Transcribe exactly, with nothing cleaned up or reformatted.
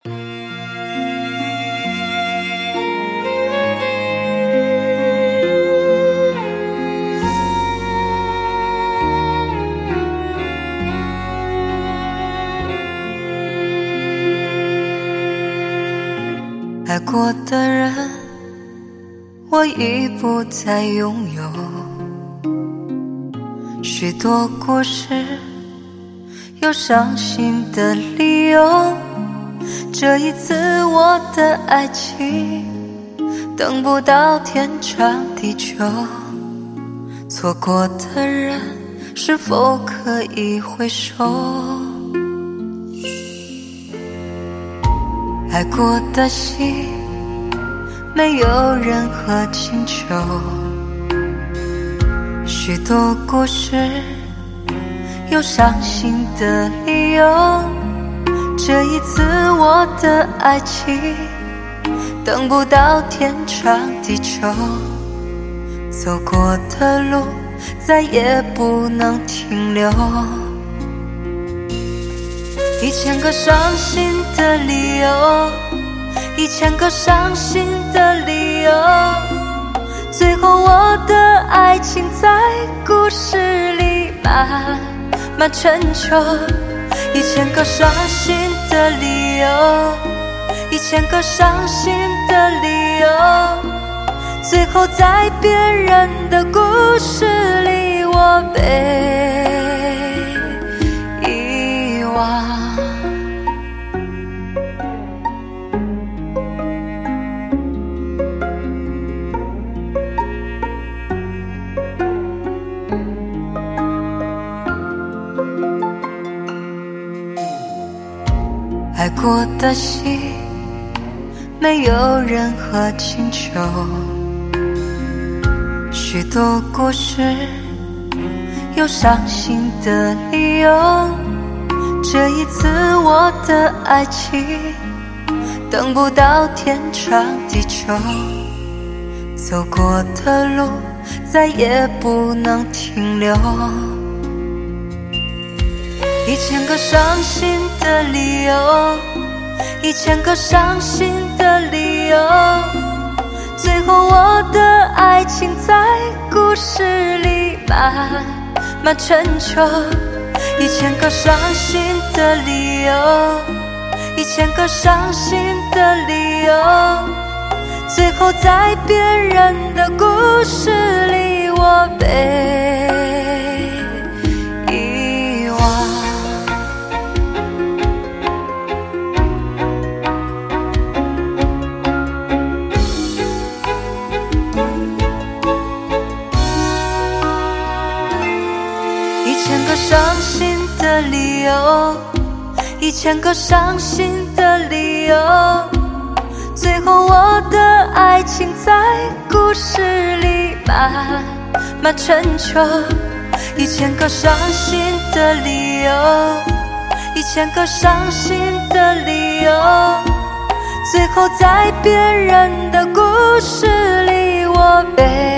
爱过的人，我已不再拥有。许多故事，有伤心的理由。这一次我的爱情，等不到天长地久。错过的人，是否可以回首？爱过的心，没有任何请求。许多故事，有伤心的理由。这一次我的爱情，等不到天长地久。走过的路，再也不能停留。一千个伤心的理由，一千个伤心的理由，最后我的爱情在故事里慢慢成就。一千个伤心的理由，一千个伤心的理由，最后在别人的故事里我被遗忘。爱过的心，没有任何请求。许多故事，有伤心的理由。这一次我的爱情，等不到天长地久。走过的路，再也不能停留。一千个伤心的理由，一千个伤心的理由，最后我的爱情在故事里慢慢成就。一千个伤心的理由，一千个伤心的理由，最后在别人的故事里我被遗忘。一千个伤心的理由，一千个伤心的理由，最后我的爱情在故事里慢慢成就。一千个伤心的理由，一千个伤心的理由，最后在别人的故事里我被